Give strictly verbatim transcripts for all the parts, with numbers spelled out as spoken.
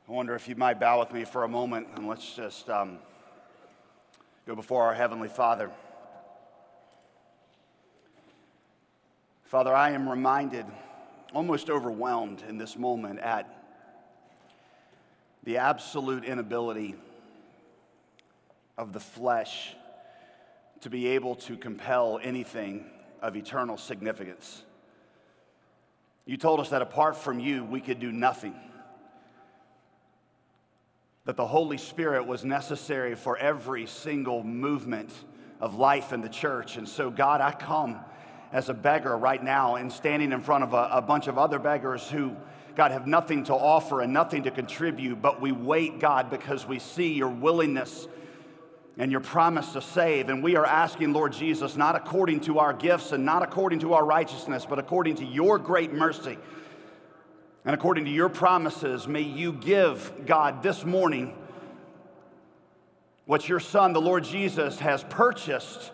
I wonder if you might bow with me for a moment and let's just um, go before our Heavenly Father. Father, I am reminded, almost overwhelmed in this moment at the absolute inability of the flesh to be able to compel anything of eternal significance. You told us that apart from you, we could do nothing. That the Holy Spirit was necessary for every single movement of life in the church. And so, God, I come as a beggar right now and standing in front of a, a bunch of other beggars who, God, have nothing to offer and nothing to contribute, but we wait, God, because we see your willingness and your promise to save. And we are asking, Lord Jesus, not according to our gifts and not according to our righteousness, but according to your great mercy. And according to your promises, may you give, God, this morning what your Son, the Lord Jesus, has purchased,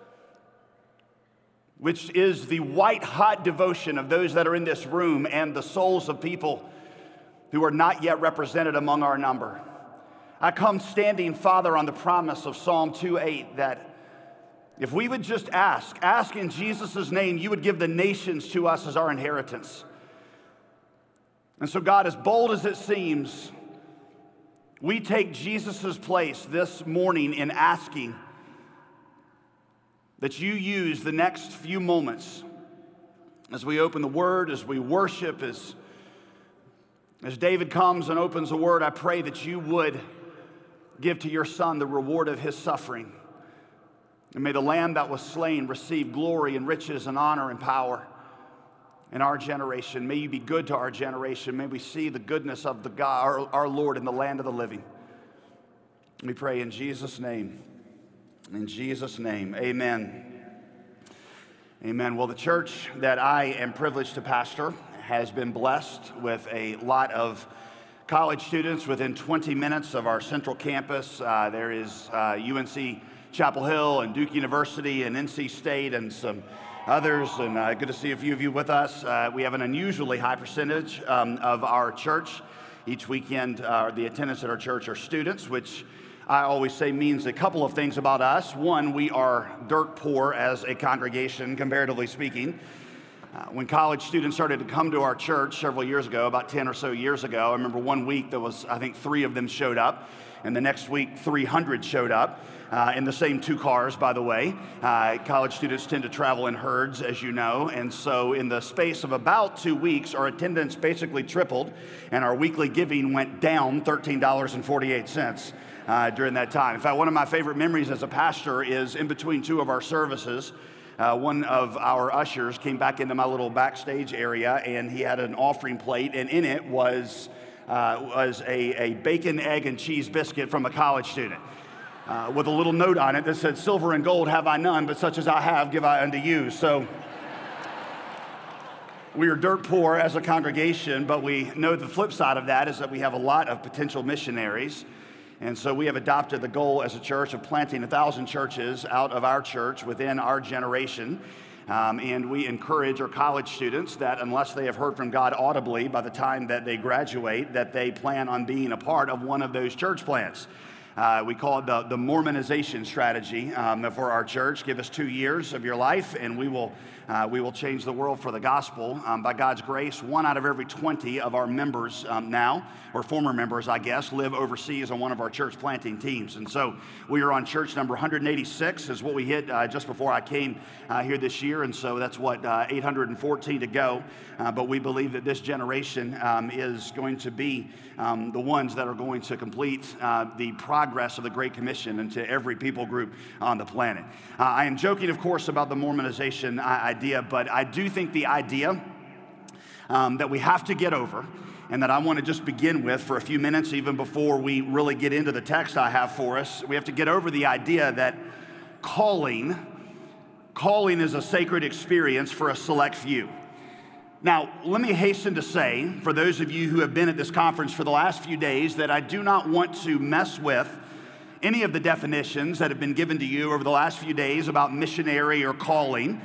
which is the white-hot devotion of those that are in this room and the souls of people who are not yet represented among our number. I come standing, Father, on the promise of Psalm two eight that if we would just ask, ask in Jesus' name, you would give the nations to us as our inheritance. And so, God, as bold as it seems, we take Jesus' place this morning in asking that you use the next few moments as we open the Word, as we worship, as, as David comes and opens the Word. I pray that you would give to your Son the reward of his suffering. And may the Lamb that was slain receive glory and riches and honor and power in our generation. May you be good to our generation. May we see the goodness of the God, our, our Lord in the land of the living. We pray in Jesus' name. In Jesus' name, amen. Amen. Well, the church that I am privileged to pastor has been blessed with a lot of college students within twenty minutes of our central campus. Uh, there is uh, U N C Chapel Hill and Duke University and N C State and some others, and uh, good to see a few of you with us. Uh, we have an unusually high percentage um, of our church. Each weekend, uh, the attendance at our church are students, which I always say means a couple of things about us. One, we are dirt poor as a congregation, comparatively speaking. Uh, when college students started to come to our church several years ago, about ten or so years ago, I remember one week there was, I think, three of them showed up, and the next week, three hundred showed up. Uh, in the same two cars, by the way. Uh, college students tend to travel in herds, as you know, and so in the space of about two weeks, our attendance basically tripled, and our weekly giving went down thirteen dollars and forty-eight cents uh, during that time. In fact, one of my favorite memories as a pastor is in between two of our services, uh, one of our ushers came back into my little backstage area, and he had an offering plate, and in it was, uh, was a, a bacon, egg, and cheese biscuit from a college student. Uh, with a little note on it that said, "Silver and gold have I none, but such as I have give I unto you." So we are dirt poor as a congregation, but we know the flip side of that is that we have a lot of potential missionaries. And so we have adopted the goal as a church of planting a thousand churches out of our church within our generation. Um, and we encourage our college students that unless they have heard from God audibly by the time that they graduate, that they plan on being a part of one of those church plants. Uh, we call it the, the Mormonization strategy um, for our church. Give us two years of your life, and we will uh, we will change the world for the gospel. Um, by God's grace, one out of every twenty of our members um, now, or former members, I guess, live overseas on one of our church planting teams. And so we are on church number one hundred eighty-six is what we hit uh, just before I came uh, here this year. And so that's what, uh, eight hundred fourteen to go. Uh, but we believe that this generation um, is going to be um, the ones that are going to complete uh, the progress of the Great Commission into every people group on the planet. Uh, I am joking, of course, about the Mormonization idea, but I do think the idea um, that we have to get over, and that I want to just begin with for a few minutes, even before we really get into the text I have for us, we have to get over the idea that calling, calling is a sacred experience for a select few. Now, let me hasten to say, for those of you who have been at this conference for the last few days, that I do not want to mess with any of the definitions that have been given to you over the last few days about missionary or calling.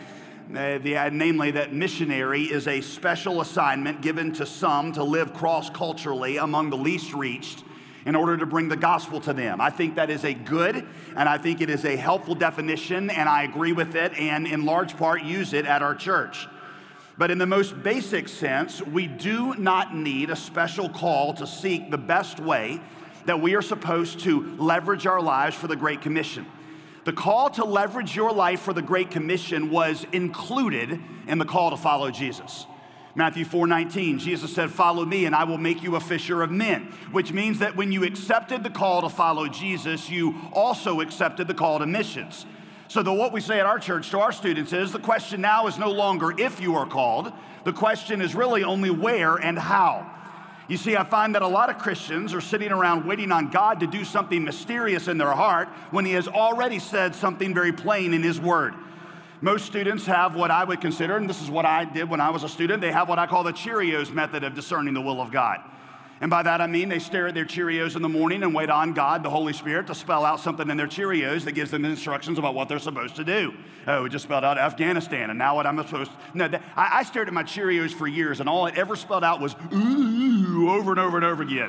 Uh, the, uh, namely, that missionary is a special assignment given to some to live cross-culturally among the least reached in order to bring the gospel to them. I think that is a good, and I think it is a helpful definition, and I agree with it, and in large part use it at our church. But in the most basic sense, we do not need a special call to seek the best way that we are supposed to leverage our lives for the Great Commission. The call to leverage your life for the Great Commission was included in the call to follow Jesus. Matthew four nineteen, Jesus said, "Follow me and I will make you a fisher of men," which means that when you accepted the call to follow Jesus, you also accepted the call to missions. So the, what we say at our church to our students is, the question now is no longer if you are called. The question is really only where and how. You see, I find that a lot of Christians are sitting around waiting on God to do something mysterious in their heart when He has already said something very plain in His Word. Most students have what I would consider, and this is what I did when I was a student, they have what I call the Cheerios method of discerning the will of God. And by that I mean they stare at their Cheerios in the morning and wait on God, the Holy Spirit, to spell out something in their Cheerios that gives them instructions about what they're supposed to do. Oh, we just spelled out Afghanistan, and now what I'm supposed to... No, that, I, I stared at my Cheerios for years, and all it ever spelled out was ooh, over and over and over again.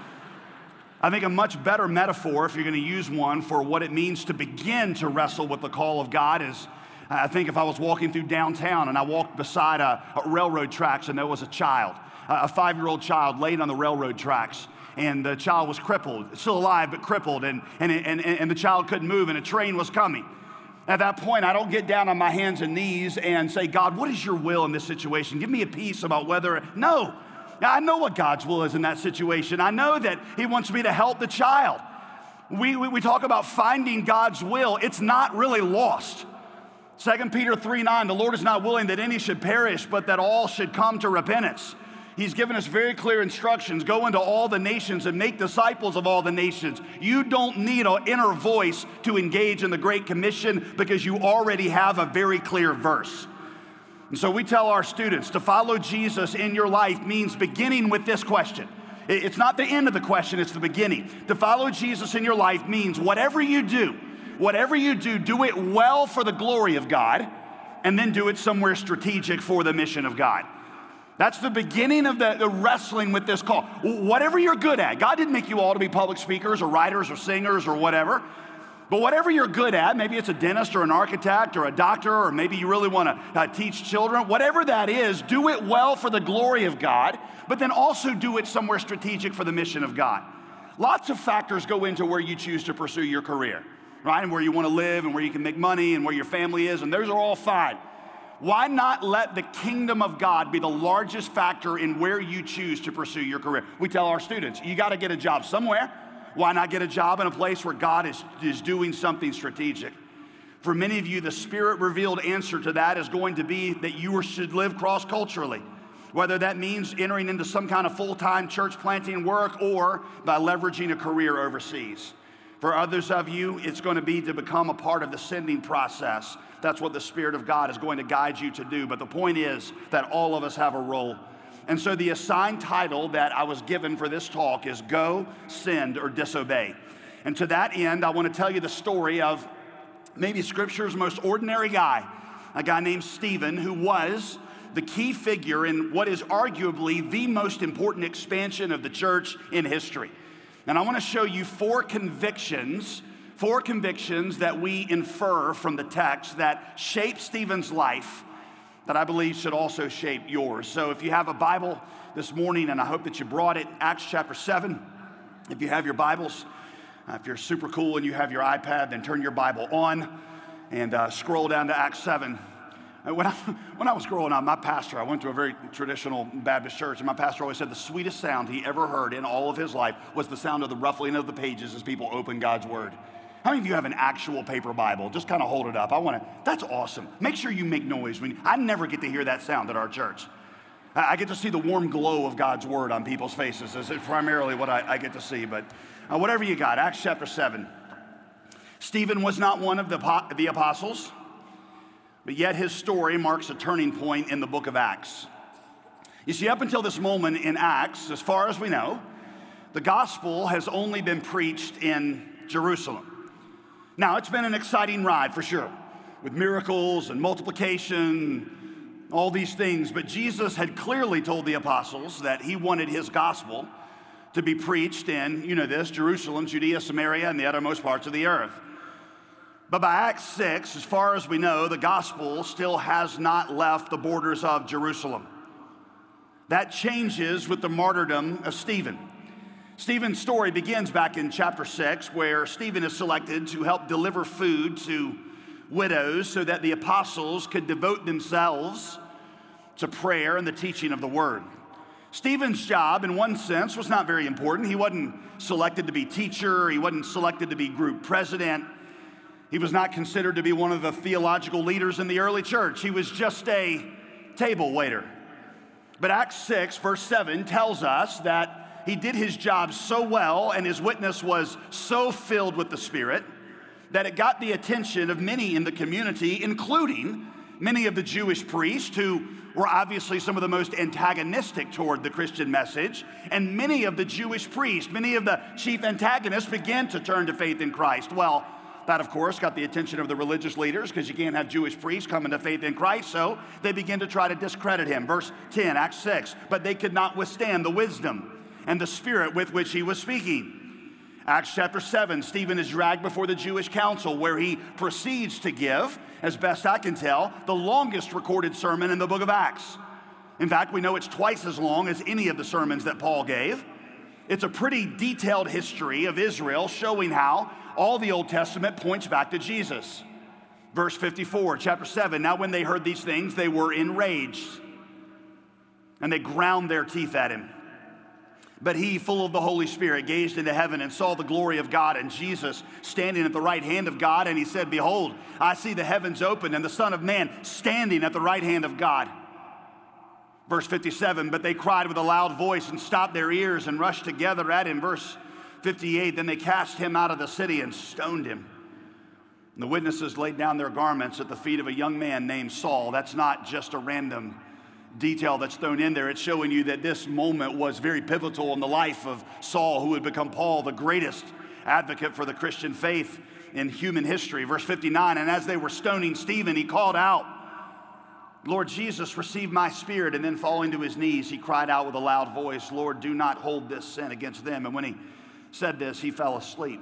I think a much better metaphor, if you're going to use one, for what it means to begin to wrestle with the call of God is, I think if I was walking through downtown and I walked beside a, a railroad tracks and there was a child, a five-year-old child laid on the railroad tracks, and the child was crippled, still alive, but crippled, and, and, and, and the child couldn't move, and a train was coming. At that point, I don't get down on my hands and knees and say, "God, what is your will in this situation? Give me a peace about whether..." No. Now, I know what God's will is in that situation. I know that He wants me to help the child. We, we, we talk about finding God's will. It's not really lost. Second Peter three nine, "The Lord is not willing that any should perish, but that all should come to repentance." He's given us very clear instructions. Go into all the nations and make disciples of all the nations. You don't need an inner voice to engage in the Great Commission because you already have a very clear verse. And so we tell our students to follow Jesus in your life means beginning with this question. It's not the end of the question, it's the beginning. To follow Jesus in your life means whatever you do, whatever you do, do it well for the glory of God, and then do it somewhere strategic for the mission of God. That's the beginning of the, the wrestling with this call. Whatever you're good at. God didn't make you all to be public speakers or writers or singers or whatever. But whatever you're good at, maybe it's a dentist or an architect or a doctor, or maybe you really want to uh, teach children. Whatever that is, do it well for the glory of God, but then also do it somewhere strategic for the mission of God. Lots of factors go into where you choose to pursue your career, right? And where you want to live and where you can make money and where your family is, and those are all fine. Why not let the kingdom of God be the largest factor in where you choose to pursue your career? We tell our students, you got to get a job somewhere. Why not get a job in a place where God is, is doing something strategic? For many of you, the Spirit-revealed answer to that is going to be that you should live cross-culturally, whether that means entering into some kind of full-time church planting work or by leveraging a career overseas. For others of you, it's going to be to become a part of the sending process. That's what the Spirit of God is going to guide you to do. But the point is that all of us have a role. And so the assigned title that I was given for this talk is Go, Send, or Disobey. And to that end, I want to tell you the story of maybe Scripture's most ordinary guy, a guy named Stephen, who was the key figure in what is arguably the most important expansion of the church in history. And I want to show you four convictions Four convictions that we infer from the text that shape Stephen's life that I believe should also shape yours. So if you have a Bible this morning, and I hope that you brought it, Acts chapter seven. If you have your Bibles, uh, if you're super cool and you have your iPad, then turn your Bible on and uh, scroll down to Acts seven. When I, when I was growing up, my pastor, I went to a very traditional Baptist church, and my pastor always said the sweetest sound he ever heard in all of his life was the sound of the ruffling of the pages as people open God's Word. How many of you have an actual paper Bible? Just kind of hold it up. I want to, that's awesome. Make sure you make noise. When, I never get to hear that sound at our church. I, I get to see the warm glow of God's Word on people's faces. This is primarily what I, I get to see. But uh, whatever you got, Acts chapter seven. Stephen was not one of the, the apostles, but yet his story marks a turning point in the book of Acts. You see, up until this moment in Acts, as far as we know, the gospel has only been preached in Jerusalem. Now, it's been an exciting ride for sure. with miracles and multiplication, all these things. But Jesus had clearly told the apostles that he wanted his gospel to be preached in, you know this, Jerusalem, Judea, Samaria, and the uttermost parts of the earth. But by Acts six, as far as we know, the gospel still has not left the borders of Jerusalem. That changes with the martyrdom of Stephen. Stephen's story begins back in chapter six, where Stephen is selected to help deliver food to widows so that the apostles could devote themselves to prayer and the teaching of the word. Stephen's job, in one sense, was not very important. He wasn't selected to be teacher. He wasn't selected to be group president. He was not considered to be one of the theological leaders in the early church. He was just a table waiter. But Acts six, verse seven, tells us that he did his job so well and his witness was so filled with the Spirit that it got the attention of many in the community, including many of the Jewish priests who were obviously some of the most antagonistic toward the Christian message. And many of the Jewish priests, many of the chief antagonists began to turn to faith in Christ. Well, that, of course, got the attention of the religious leaders because you can't have Jewish priests coming to faith in Christ, so they begin to try to discredit him. Verse ten, Acts six, but they could not withstand the wisdom and the spirit with which he was speaking. Acts chapter seven, Stephen is dragged before the Jewish council where he proceeds to give, as best I can tell, the longest recorded sermon in the book of Acts. In fact, we know it's twice as long as any of the sermons that Paul gave. It's a pretty detailed history of Israel showing how all the Old Testament points back to Jesus. Verse fifty-four, chapter seven, now when they heard these things, they were enraged, and they ground their teeth at him. But he, full of the Holy Spirit, gazed into heaven and saw the glory of God and Jesus standing at the right hand of God. And he said, behold, I see the heavens opened and the Son of Man standing at the right hand of God. Verse fifty-seven, but they cried with a loud voice and stopped their ears and rushed together at him. Verse fifty-eight, then they cast him out of the city and stoned him. And the witnesses laid down their garments at the feet of a young man named Saul. That's not just a random detail that's thrown in there. It's showing you that this moment was very pivotal in the life of Saul, who would become Paul, the greatest advocate for the Christian faith in human history. Verse fifty-nine, and as they were stoning Stephen, he called out, Lord Jesus, receive my spirit. And then falling to his knees, he cried out with a loud voice, Lord, do not hold this sin against them. And when he said this, he fell asleep.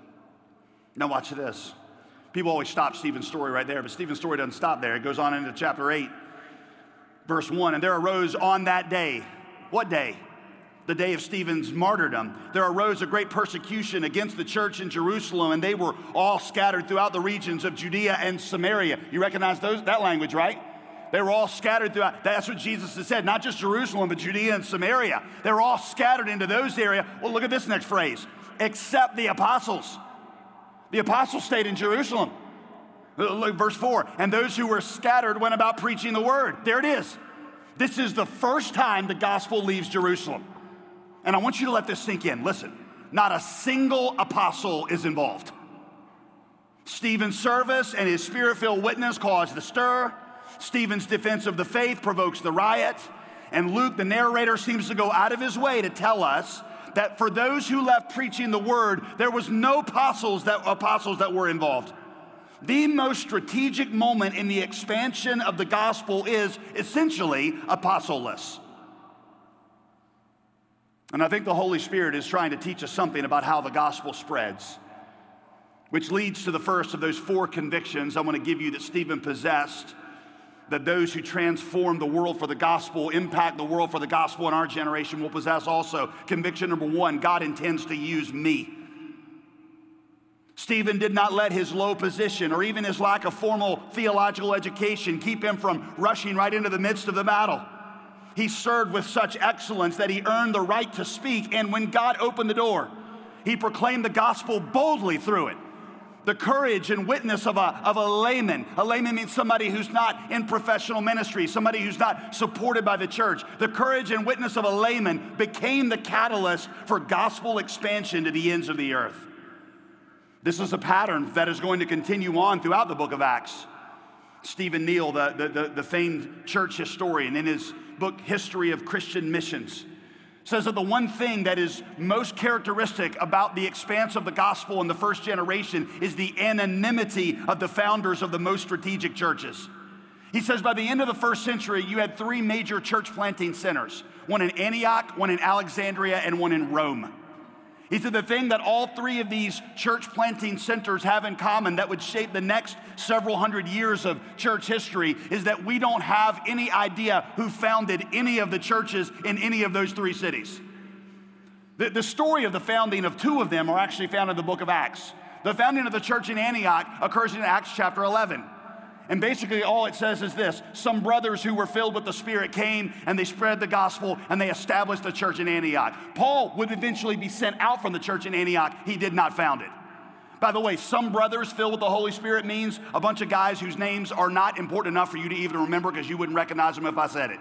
Now watch this. People always stop Stephen's story right there, but Stephen's story doesn't stop there. It goes on into chapter eight, verse one. And there arose on that day, what day? The day of Stephen's martyrdom. There arose a great persecution against the church in Jerusalem, and they were all scattered throughout the regions of Judea and Samaria. You recognize those, that language, right? They were all scattered throughout. That's what Jesus has said, not just Jerusalem, but Judea and Samaria. They were all scattered into those areas. Well, look at this next phrase, except the apostles. The apostles stayed in Jerusalem. Look, verse four, and those who were scattered went about preaching the word. There it is. This is the first time the gospel leaves Jerusalem. And I want you to let this sink in. Listen, not a single apostle is involved. Stephen's service and his spirit-filled witness caused the stir. Stephen's defense of the faith provokes the riot. And Luke, the narrator, seems to go out of his way to tell us that for those who left preaching the word, there was no apostles that, apostles that were involved. The most strategic moment in the expansion of the gospel is essentially apostleless. And I think the Holy Spirit is trying to teach us something about how the gospel spreads, which leads to the first of those four convictions I want to give you that Stephen possessed, that those who transform the world for the gospel, impact the world for the gospel in our generation will possess also. Conviction number one, God intends to use me. Stephen did not let his low position or even his lack of formal theological education keep him from rushing right into the midst of the battle. He served with such excellence that he earned the right to speak, and when God opened the door, he proclaimed the gospel boldly through it. The courage and witness of a, of a layman. A layman means somebody who's not in professional ministry, somebody who's not supported by the church. The courage and witness of a layman became the catalyst for gospel expansion to the ends of the earth. This is a pattern that is going to continue on throughout the book of Acts. Stephen Neal, the, the, the, the famed church historian, in his book, History of Christian Missions, says that the one thing that is most characteristic about the expanse of the gospel in the first generation is the anonymity of the founders of the most strategic churches. He says by the end of the first century, you had three major church planting centers, one in Antioch, one in Alexandria, and one in Rome. He said the thing that all three of these church planting centers have in common that would shape the next several hundred years of church history is that we don't have any idea who founded any of the churches in any of those three cities. The, the story of the founding of two of them are actually found in the book of Acts. The founding of the church in Antioch occurs in Acts chapter eleven. And basically all it says is this: some brothers who were filled with the Spirit came and they spread the gospel and they established the church in Antioch. Paul would eventually be sent out from the church in Antioch. He did not found it. By the way, some brothers filled with the Holy Spirit means a bunch of guys whose names are not important enough for you to even remember because you wouldn't recognize them if I said it.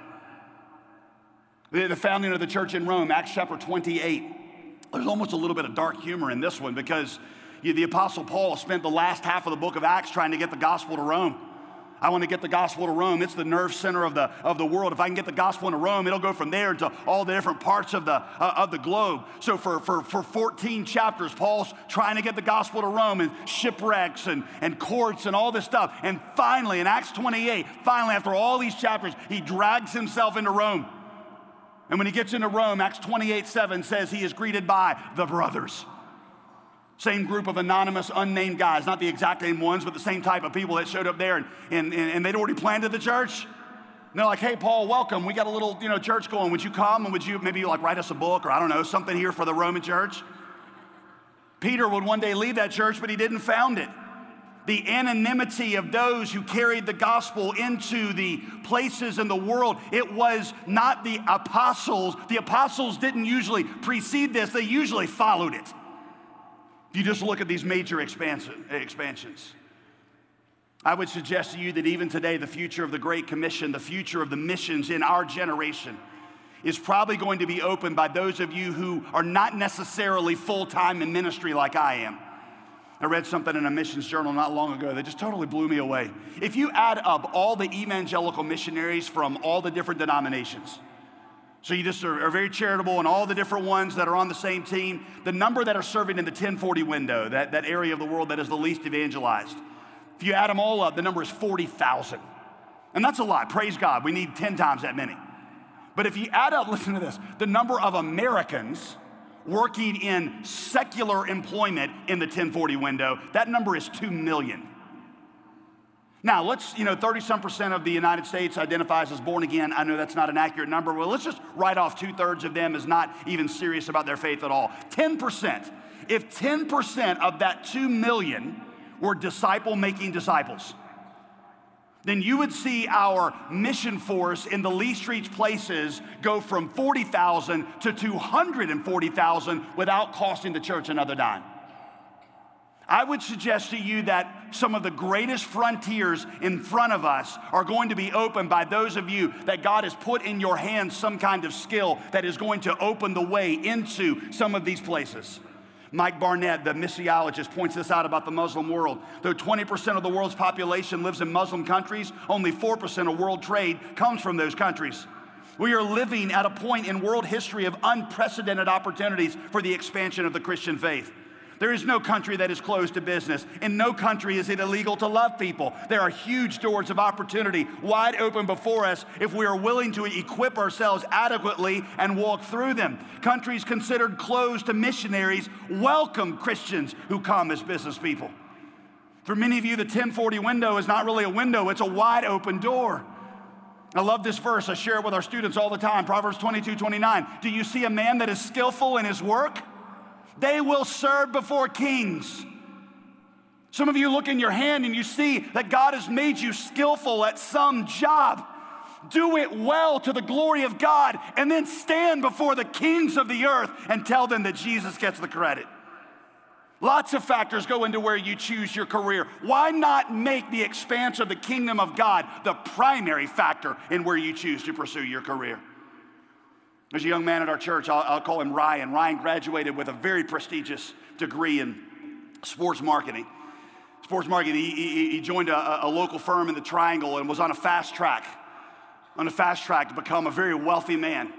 The, the founding of the church in Rome, Acts chapter twenty-eight. There's almost a little bit of dark humor in this one because you, the Apostle Paul spent the last half of the book of Acts trying to get the gospel to Rome. I want to get the gospel to Rome. It's the nerve center of the, of the world. If I can get the gospel into Rome, it'll go from there to all the different parts of the, uh, of the globe. So for, for, for fourteen chapters, Paul's trying to get the gospel to Rome, and shipwrecks and, and courts and all this stuff. And finally, in Acts twenty-eight, finally, after all these chapters, he drags himself into Rome. And when he gets into Rome, Acts twenty-eight seven says he is greeted by the brothers. Same group of anonymous, unnamed guys, not the exact name ones, but the same type of people that showed up there, and, and, and they'd already planted the church. And they're like, hey, Paul, welcome. We got a little, you know, church going. Would you come, and would you maybe like write us a book or I don't know, something here for the Roman church? Peter would one day leave that church, but he didn't found it. The anonymity of those who carried the gospel into the places in the world, it was not the apostles. The apostles didn't usually precede this. They usually followed it. If you just look at these major expansions, I would suggest to you that even today, the future of the Great Commission, the future of the missions in our generation is probably going to be opened by those of you who are not necessarily full-time in ministry like I am. I read something in a missions journal not long ago that just totally blew me away. If you add up all the evangelical missionaries from all the different denominations, so you just are, are very charitable, and all the different ones that are on the same team, the number that are serving in the ten forty window, that, that area of the world that is the least evangelized, if you add them all up, the number is forty thousand. And that's a lot. Praise God. We need ten times that many. But if you add up, listen to this, the number of Americans working in secular employment in the ten forty window, that number is two million. Now, let's, you know, thirty-some percent of the United States identifies as born again. I know that's not an accurate number. Well, let's just write off two-thirds of them as not even serious about their faith at all. ten percent. If ten percent of that two million were disciple-making disciples, then you would see our mission force in the least reached places go from forty thousand to two hundred forty thousand without costing the church another dime. I would suggest to you that some of the greatest frontiers in front of us are going to be opened by those of you that God has put in your hands some kind of skill that is going to open the way into some of these places. Mike Barnett, the missiologist, points this out about the Muslim world. Though twenty percent of the world's population lives in Muslim countries, only four percent of world trade comes from those countries. We are living at a point in world history of unprecedented opportunities for the expansion of the Christian faith. There is no country that is closed to business. In no country is it illegal to love people. There are huge doors of opportunity wide open before us if we are willing to equip ourselves adequately and walk through them. Countries considered closed to missionaries welcome Christians who come as business people. For many of you, the ten forty window is not really a window, it's a wide open door. I love this verse. I share it with our students all the time. Proverbs twenty-two twenty-nine. Do you see a man that is skillful in his work? They will serve before kings. Some of you look in your hand and you see that God has made you skillful at some job. Do it well to the glory of God, and then stand before the kings of the earth and tell them that Jesus gets the credit. Lots of factors go into where you choose your career. Why not make the expanse of the kingdom of God the primary factor in where you choose to pursue your career? There's a young man at our church, I'll, I'll call him Ryan. Ryan graduated with a very prestigious degree in sports marketing. Sports marketing, he, he, he joined a, a local firm in the Triangle and was on a fast track, on a fast track to become a very wealthy man.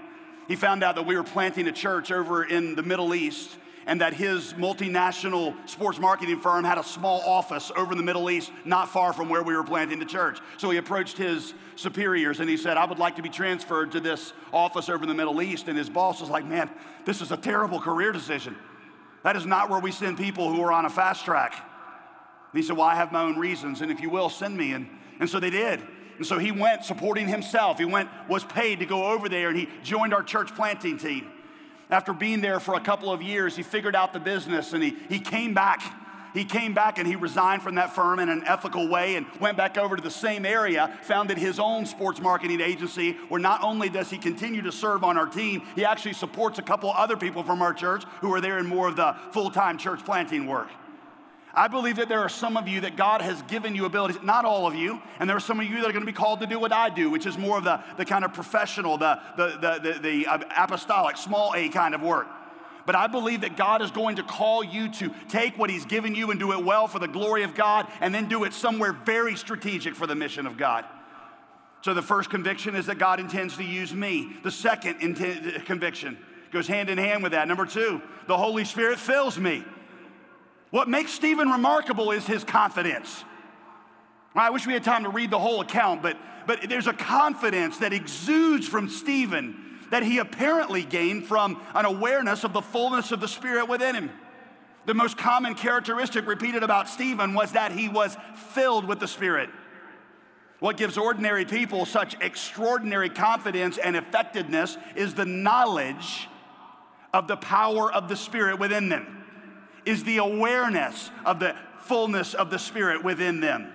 he found out that we were planting a church over in the Middle East and that his multinational sports marketing firm had a small office over in the Middle East, not far from where we were planting the church. So he approached his superiors and he said, I would like to be transferred to this office over in the Middle East. And his boss was like, man, this is a terrible career decision. That is not where we send people who are on a fast track. And he said, well, I have my own reasons, and if you will, send me. And, and so they did. And so he went supporting himself. He went, was paid to go over there, and he joined our church planting team. After being there for a couple of years, he figured out the business, and he, he came back. He came back and he resigned from that firm in an ethical way and went back over to the same area, founded his own sports marketing agency, where not only does he continue to serve on our team, he actually supports a couple other people from our church who are there in more of the full-time church planting work. I believe that there are some of you that God has given you abilities, not all of you, and there are some of you that are going to be called to do what I do, which is more of the, the kind of professional, the, the, the, the, the apostolic, small a kind of work. But I believe that God is going to call you to take what he's given you and do it well for the glory of God, and then do it somewhere very strategic for the mission of God. So the first conviction is that God intends to use me. The second inten- conviction goes hand in hand with that. Number two, the Holy Spirit fills me. What makes Stephen remarkable is his confidence. I wish we had time to read the whole account, but, but there's a confidence that exudes from Stephen that he apparently gained from an awareness of the fullness of the Spirit within him. The most common characteristic repeated about Stephen was that he was filled with the Spirit. What gives ordinary people such extraordinary confidence and effectiveness is the knowledge of the power of the Spirit within them, is the awareness of the fullness of the Spirit within them.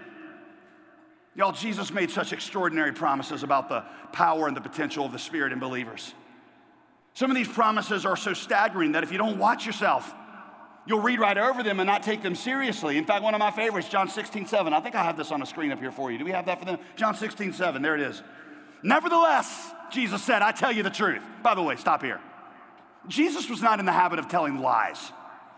Y'all, Jesus made such extraordinary promises about the power and the potential of the Spirit in believers. Some of these promises are so staggering that if you don't watch yourself, you'll read right over them and not take them seriously. In fact, one of my favorites, John sixteen seven. I think I have this on the screen up here for you. Do we have that for them? John sixteen seven, there it is. Nevertheless, Jesus said, I tell you the truth. By the way, stop here. Jesus was not in the habit of telling lies.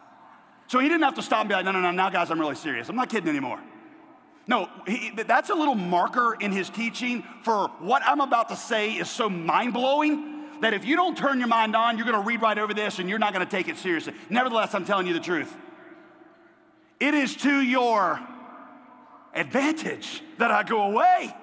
So he didn't have to stop and be like, no, no, no, now guys, I'm really serious. I'm not kidding anymore. No, he, that's a little marker in his teaching for what I'm about to say is so mind-blowing that if you don't turn your mind on, you're going to read right over this and you're not going to take it seriously. Nevertheless, I'm telling you the truth. It is to your advantage that I go away.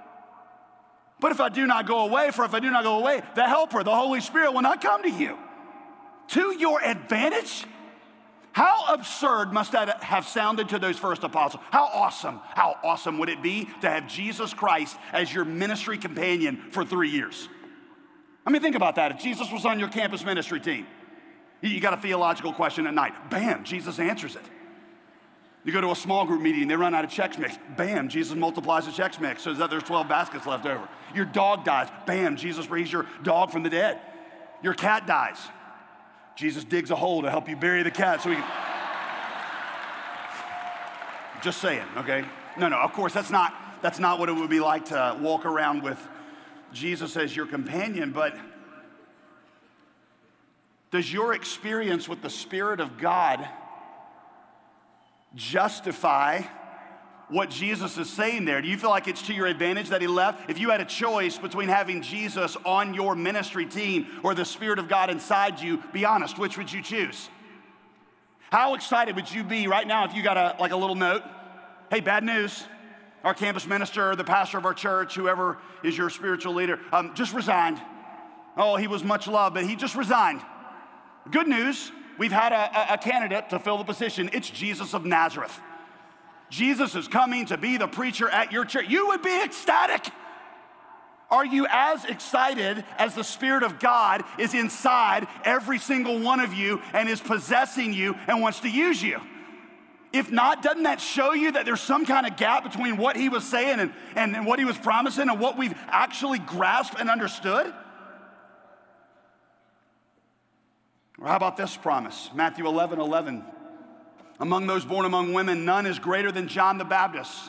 But if I do not go away, for if I do not go away, the Helper, the Holy Spirit, will not come to you. To your advantage? How absurd must that have sounded to those first apostles? How awesome, how awesome would it be to have Jesus Christ as your ministry companion for three years? I mean, think about that. If Jesus was on your campus ministry team, you got a theological question at night, bam, Jesus answers it. You go to a small group meeting, they run out of Chex Mix, bam, Jesus multiplies the Chex Mix so that there's twelve baskets left over. Your dog dies, bam, Jesus raised your dog from the dead. Your cat dies. Jesus digs a hole to help you bury the cat so he can... Just saying, okay? No, no, of course, that's not, that's not what it would be like to walk around with Jesus as your companion, but does your experience with the Spirit of God justify what Jesus is saying there? Do you feel like it's to your advantage that he left? If you had a choice between having Jesus on your ministry team or the Spirit of God inside you, be honest, which would you choose? How excited would you be right now if you got a like a little note? Hey, bad news. Our campus minister, the pastor of our church, whoever is your spiritual leader, um, just resigned. Oh, he was much loved, but he just resigned. Good news, we've had a, a candidate to fill the position. It's Jesus of Nazareth. Jesus is coming to be the preacher at your church. You would be ecstatic. Are you as excited as the Spirit of God is inside every single one of you and is possessing you and wants to use you? If not, doesn't that show you that there's some kind of gap between what he was saying and, and, and what he was promising and what we've actually grasped and understood? Or how about this promise? Matthew eleven eleven. Among those born among women, none is greater than John the Baptist.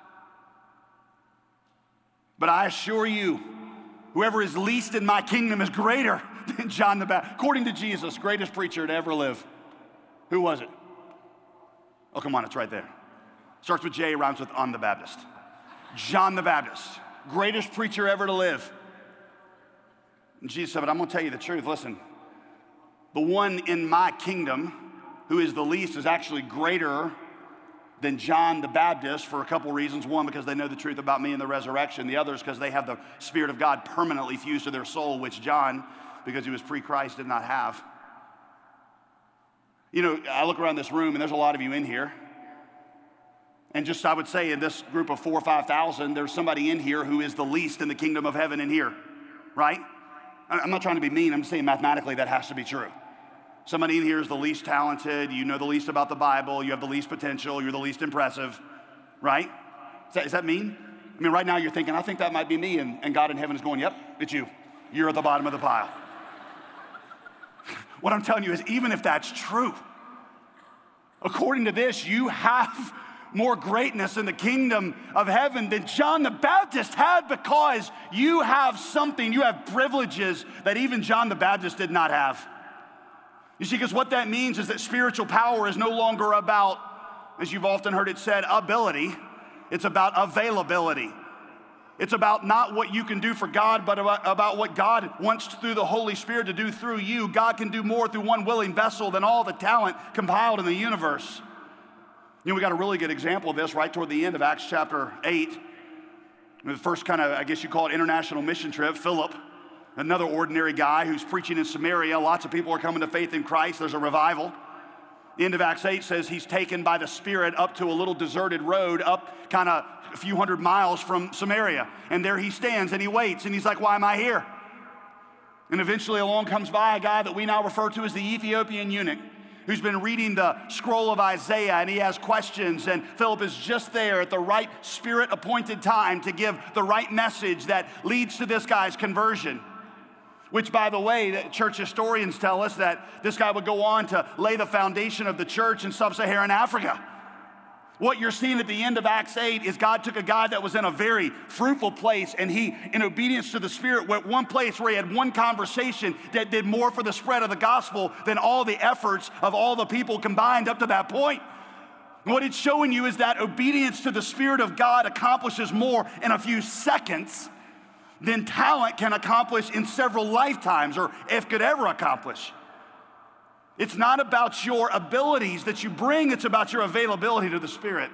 But I assure you, whoever is least in my kingdom is greater than John the Baptist. According to Jesus, greatest preacher to ever live. Who was it? Oh, come on, it's right there. Starts with J, rhymes with on the Baptist. John the Baptist, greatest preacher ever to live. And Jesus said, but I'm gonna tell you the truth. Listen, the one in my kingdom who is the least is actually greater than John the Baptist for a couple reasons. One, because they know the truth about me and the resurrection. The other is because they have the Spirit of God permanently fused to their soul, which John, because he was pre-Christ, did not have. You know, I look around this room and there's a lot of you in here. And just, I would say in this group of four or five thousand, there's somebody in here who is the least in the kingdom of heaven in here, right? I'm not trying to be mean, I'm just saying mathematically that has to be true. Somebody in here is the least talented, you know the least about the Bible, you have the least potential, you're the least impressive, right? Is that, does that mean? I mean, right now you're thinking, I think that might be me, and, and God in heaven is going, yep, it's you. You're at the bottom of the pile. What I'm telling you is, even if that's true, according to this, you have more greatness in the kingdom of heaven than John the Baptist had, because you have something, you have privileges that even John the Baptist did not have. You see, because what that means is that spiritual power is no longer about, as you've often heard it said, ability. It's about availability. It's about not what you can do for God, but about, about what God wants through the Holy Spirit to do through you. God can do more through one willing vessel than all the talent compiled in the universe. You know, we got a really good example of this right toward the end of Acts chapter eight. The first kind of, I guess you call it, international mission trip. Philip, another ordinary guy who's preaching in Samaria. Lots of people are coming to faith in Christ. There's a revival. The end of Acts eight says he's taken by the Spirit up to a little deserted road up kind of a few hundred miles from Samaria. And there he stands and he waits and he's like, why am I here? And eventually along comes by a guy that we now refer to as the Ethiopian eunuch, who's been reading the scroll of Isaiah, and he has questions, and Philip is just there at the right Spirit-appointed time to give the right message that leads to this guy's conversion. Which, by the way, the church historians tell us that this guy would go on to lay the foundation of the church in sub-Saharan Africa. What you're seeing at the end of Acts eight is God took a guy that was in a very fruitful place, and he, in obedience to the Spirit, went one place where he had one conversation that did more for the spread of the gospel than all the efforts of all the people combined up to that point. What it's showing you is that obedience to the Spirit of God accomplishes more in a few seconds than talent can accomplish in several lifetimes, or if could ever accomplish. It's not about your abilities that you bring, it's about your availability to the Spirit.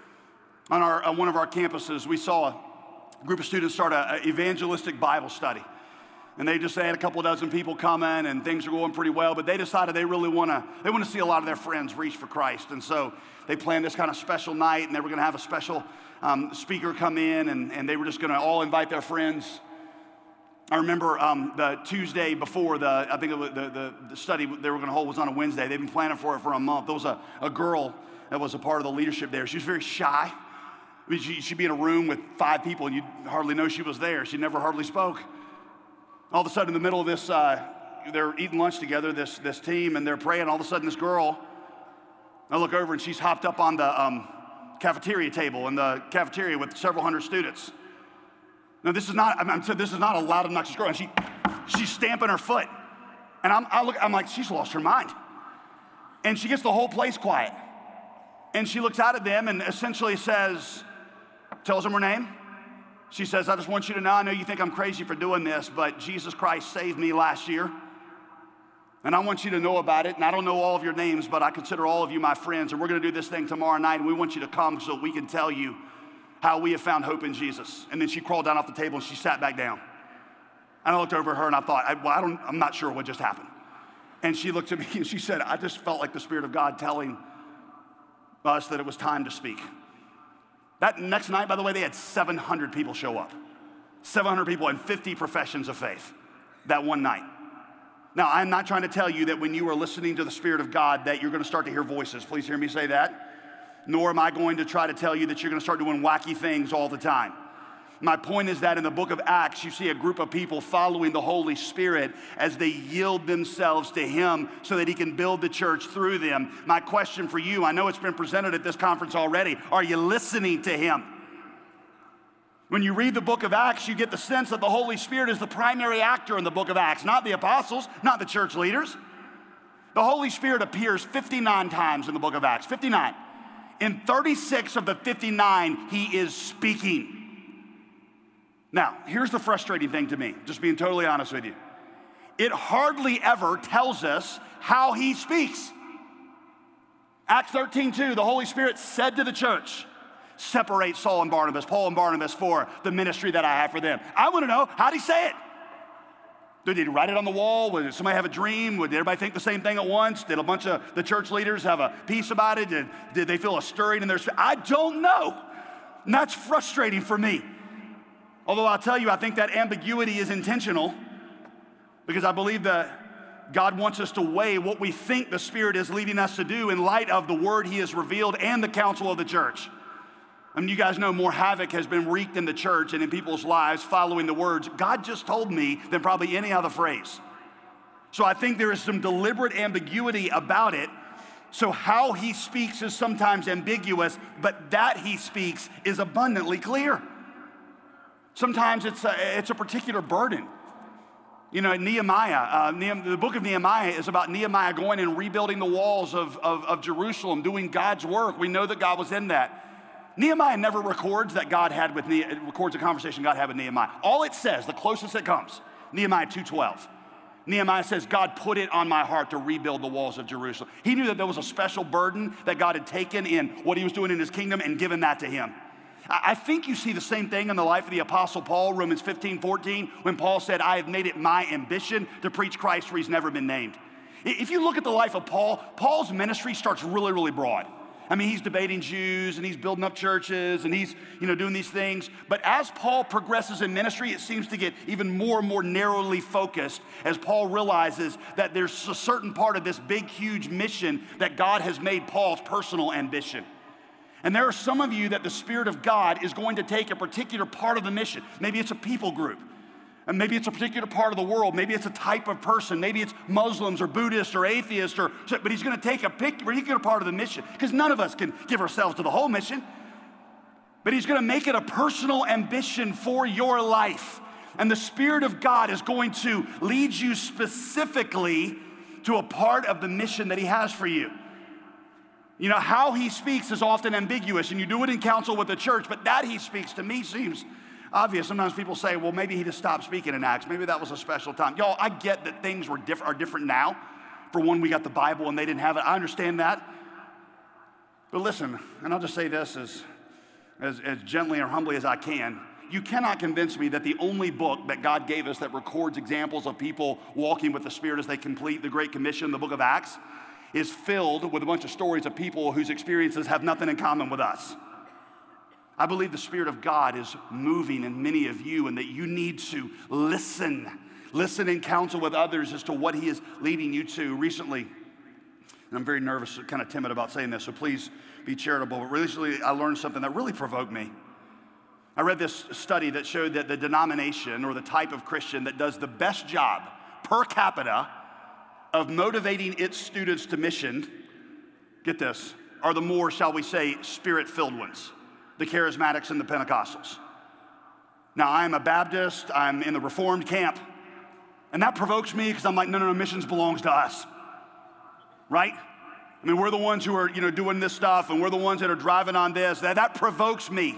On, our, on one of our campuses, we saw a group of students start an evangelistic Bible study. And they just they had a couple dozen people coming, and things are going pretty well, but they decided they really want to they want to see a lot of their friends reach for Christ. And so they planned this kind of special night, and they were going to have a special um, speaker come in, and, and they were just going to all invite their friends. I remember um, the Tuesday before the, I think it was the, the, the study they were going to hold was on a Wednesday. They've been planning for it for a month. There was a, a girl that was a part of the leadership there. She was very shy. I mean, she, she'd be in a room with five people, and you'd hardly know she was there. She never hardly spoke. All of a sudden, in the middle of this, uh, they're eating lunch together, this, this team, and they're praying. All of a sudden, this girl, I look over, and she's hopped up on the um, cafeteria table in the cafeteria with several hundred students. Now, this is not, I'm, I'm, this is not a loud, obnoxious girl, and she, she's stamping her foot. And I'm, I look, I'm like, she's lost her mind. And she gets the whole place quiet. And she looks out at them and essentially says, tells them her name. She says, I just want you to know, I know you think I'm crazy for doing this, but Jesus Christ saved me last year. And I want you to know about it. And I don't know all of your names, but I consider all of you my friends. And we're going to do this thing tomorrow night, and we want you to come so we can tell you how we have found hope in Jesus. And then she crawled down off the table and she sat back down. And I looked over at her and I thought, I, well, I don't, I'm not sure what just happened. And she looked at me and she said, I just felt like the Spirit of God telling us that it was time to speak. That next night, by the way, they had seven hundred people show up. seven hundred people and fifty professions of faith that one night. Now, I'm not trying to tell you that when you are listening to the Spirit of God that you're going to start to hear voices. Please hear me say that. Nor am I going to try to tell you that you're going to start doing wacky things all the time. My point is that in the book of Acts, you see a group of people following the Holy Spirit as they yield themselves to Him so that He can build the church through them. My question for you, I know it's been presented at this conference already, are you listening to Him? When you read the book of Acts, you get the sense that the Holy Spirit is the primary actor in the book of Acts, not the apostles, not the church leaders. The Holy Spirit appears fifty-nine times in the book of Acts, fifty-nine. In thirty-six of the fifty-nine, He is speaking. Now, here's the frustrating thing to me, just being totally honest with you. it hardly ever tells us how he speaks. Acts thirteen two, the Holy Spirit said to the church, separate Saul and Barnabas, Paul and Barnabas for the ministry that I have for them. I want to know, how did he say it? Did he write it on the wall? Did somebody have a dream? Did everybody think the same thing at once? Did a bunch of the church leaders have a peace about it? Did, did they feel a stirring in their spirit? I don't know. And that's frustrating for me. Although I'll tell you, I think that ambiguity is intentional, because I believe that God wants us to weigh what we think the Spirit is leading us to do in light of the word he has revealed and the counsel of the church. I mean, you guys know more havoc has been wreaked in the church and in people's lives following the words, God just told me, than probably any other phrase. So I think there is some deliberate ambiguity about it. So how he speaks is sometimes ambiguous, but that he speaks is abundantly clear. Sometimes it's a, it's a particular burden. You know, Nehemiah, uh, Nehem, the book of Nehemiah is about Nehemiah going and rebuilding the walls of, of, of Jerusalem, doing God's work. We know that God was in that. Nehemiah never records that God had with ne- records a conversation God had with Nehemiah. All it says, the closest it comes, Nehemiah two twelve. Nehemiah says, God put it on my heart to rebuild the walls of Jerusalem. He knew that there was a special burden that God had taken in what he was doing in his kingdom and given that to him. I, I think you see the same thing in the life of the Apostle Paul, Romans fifteen fourteen, when Paul said, I have made it my ambition to preach Christ where he's never been named. If you look at the life of Paul, Paul's ministry starts really, really broad. I mean, he's debating Jews and he's building up churches and he's, you know, doing these things. But as Paul progresses in ministry, it seems to get even more and more narrowly focused as Paul realizes that there's a certain part of this big, huge mission that God has made Paul's personal ambition. And there are some of you that the Spirit of God is going to take a particular part of the mission. Maybe it's a people group. And maybe it's a particular part of the world. Maybe it's a type of person. Maybe it's Muslims or Buddhists or atheists. Or, but he's going to take a particular part of the mission, because none of us can give ourselves to the whole mission. But he's going to make it a personal ambition for your life. And the Spirit of God is going to lead you specifically to a part of the mission that he has for you. You know, how he speaks is often ambiguous, and you do it in counsel with the church, but that he speaks to me seems obvious. Sometimes people say, well, maybe he just stopped speaking in Acts. Maybe that was a special time. Y'all, I get that things were diff- are different now. For one, we got the Bible and they didn't have it. I understand that. But listen, and I'll just say this as, as, as gently or humbly as I can. You cannot convince me that the only book that God gave us that records examples of people walking with the Spirit as they complete the Great Commission, the book of Acts, is filled with a bunch of stories of people whose experiences have nothing in common with us. I believe the Spirit of God is moving in many of you, and that you need to listen. Listen and counsel with others as to what he is leading you to. Recently, and I'm very nervous, kind of timid about saying this, so please be charitable, but recently I learned something that really provoked me. I read this study that showed that the denomination or the type of Christian that does the best job per capita of motivating its students to mission, get this, are the more, shall we say, Spirit-filled ones. The Charismatics and the Pentecostals. Now, I'm a Baptist, I'm in the Reformed camp, and that provokes me because I'm like, no, no, no, missions belongs to us, right? I mean, we're the ones who are, you know, doing this stuff, and we're the ones that are driving on this. That, that provokes me.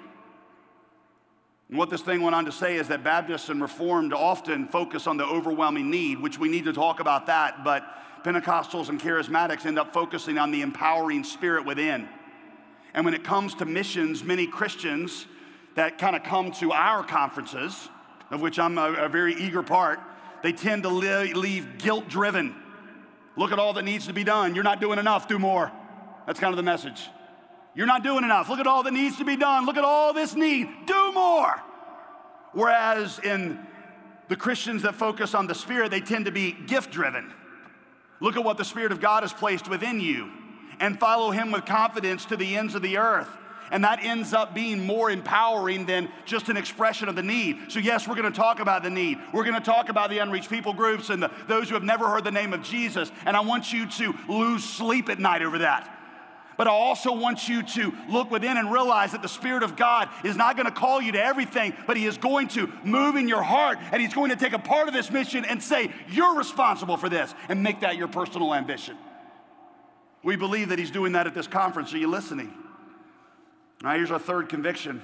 And what this thing went on to say is that Baptists and Reformed often focus on the overwhelming need, which we need to talk about that, but Pentecostals and Charismatics end up focusing on the empowering Spirit within. And when it comes to missions, many Christians that kind of come to our conferences, of which I'm a, a very eager part, they tend to li- leave guilt-driven. Look at all that needs to be done. You're not doing enough, do more. That's kind of the message. You're not doing enough. Look at all that needs to be done. Look at all this need, do more. Whereas in the Christians that focus on the Spirit, they tend to be gift-driven. Look at what the Spirit of God has placed within you, and follow him with confidence to the ends of the earth. And that ends up being more empowering than just an expression of the need. So yes, we're going to talk about the need. We're going to talk about the unreached people groups and the, those who have never heard the name of Jesus. And I want you to lose sleep at night over that. But I also want you to look within and realize that the Spirit of God is not going to call you to everything, but he is going to move in your heart, and he's going to take a part of this mission and say, you're responsible for this, and make that your personal ambition. We believe that he's doing that at this conference. Are you listening? All right, here's our third conviction.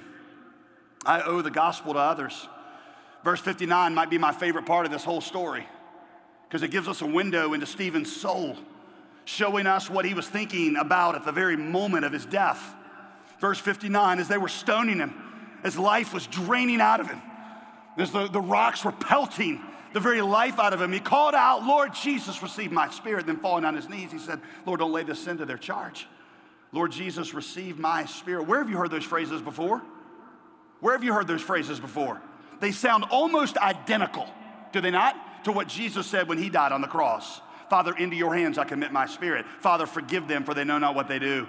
I owe the gospel to others. Verse fifty-nine might be my favorite part of this whole story. because it gives us a window into Stephen's soul, showing us what he was thinking about at the very moment of his death. Verse fifty-nine, as they were stoning him, as life was draining out of him, as the, the rocks were pelting the very life out of him, he called out, Lord Jesus, receive my spirit. Then falling on his knees, he said, Lord, don't lay this sin to their charge. Lord Jesus, receive my spirit. Where have you heard those phrases before? Where have you heard those phrases before? They sound almost identical, do they not, to what Jesus said when he died on the cross. Father, into your hands I commit my spirit. Father, forgive them, for they know not what they do.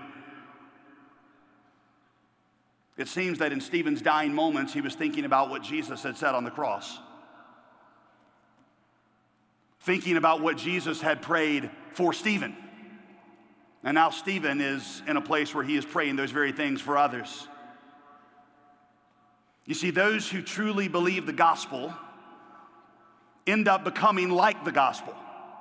It seems that in Stephen's dying moments, he was thinking about what Jesus had said on the cross. Thinking about what Jesus had prayed for Stephen. And now Stephen is in a place where he is praying those very things for others. You see, those who truly believe the gospel end up becoming like the gospel.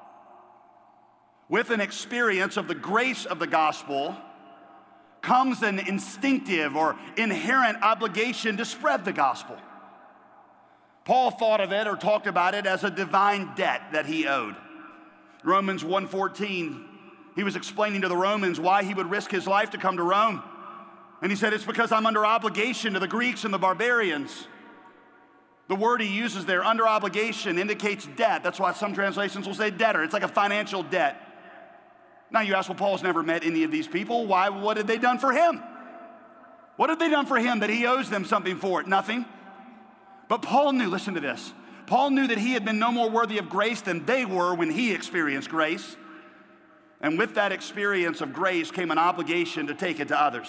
With an experience of the grace of the gospel comes an instinctive or inherent obligation to spread the gospel. Paul thought of it or talked about it as a divine debt that he owed. Romans one fourteen, he was explaining to the Romans why he would risk his life to come to Rome. And he said, it's because I'm under obligation to the Greeks and the barbarians. The word he uses there, under obligation, indicates debt. That's why some translations will say debtor. It's like a financial debt. Now you ask, well, Paul's never met any of these people. Why? What had they done for him? What had they done for him that he owes them something for it? Nothing. But Paul knew, listen to this. Paul knew that he had been no more worthy of grace than they were when he experienced grace. And with that experience of grace came an obligation to take it to others.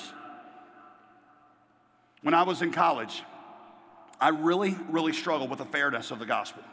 When I was in college, I really, really struggled with the fairness of the gospel.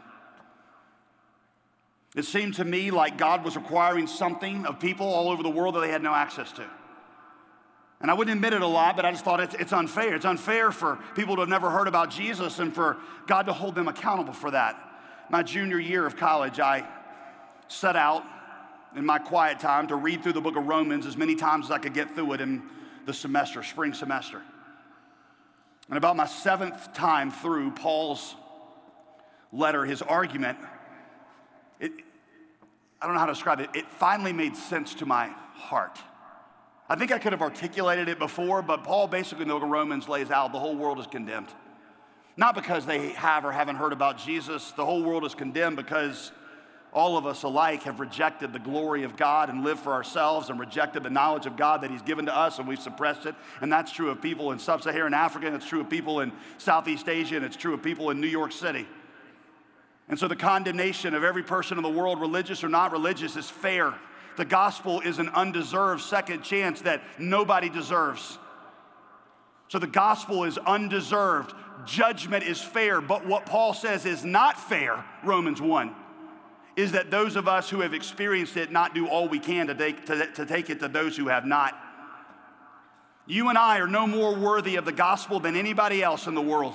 It seemed to me like God was requiring something of people all over the world that they had no access to. And I wouldn't admit it a lot, but I just thought it's, it's unfair. It's unfair for people to have never heard about Jesus and for God to hold them accountable for that. My junior year of college, I set out in my quiet time to read through the book of Romans as many times as I could get through it in the semester, spring semester. And about my seventh time through Paul's letter, his argument, it, I don't know how to describe it, it finally made sense to my heart. I think I could have articulated it before, but Paul basically in the book of Romans lays out the whole world is condemned. Not because they have or haven't heard about Jesus. The whole world is condemned because all of us alike have rejected the glory of God and lived for ourselves and rejected the knowledge of God that he's given to us, and we've suppressed it. And that's true of people in sub-Saharan Africa, and it's true of people in Southeast Asia, and it's true of people in New York City. And so the condemnation of every person in the world, religious or not religious, is fair. The gospel is an undeserved second chance that nobody deserves. So the gospel is undeserved. Judgment is fair. But what Paul says is not fair, Romans one, is that those of us who have experienced it not do all we can to take, to, to take it to those who have not. You and I are no more worthy of the gospel than anybody else in the world.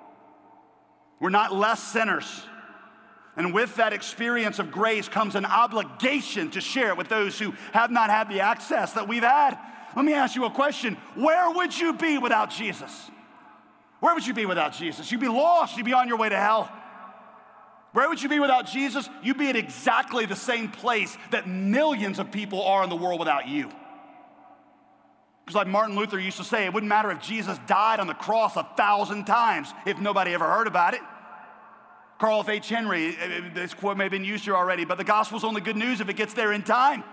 We're not less sinners. And with that experience of grace comes an obligation to share it with those who have not had the access that we've had. Let me ask you a question. Where would you be without Jesus? Where would you be without Jesus? You'd be lost. You'd be on your way to hell. Where would you be without Jesus? You'd be at exactly the same place that millions of people are in the world without you. Because like Martin Luther used to say, it wouldn't matter if Jesus died on the cross a thousand times if nobody ever heard about it. Carl F. H. Henry, this quote may have been used here already, but the gospel's only good news if it gets there in time.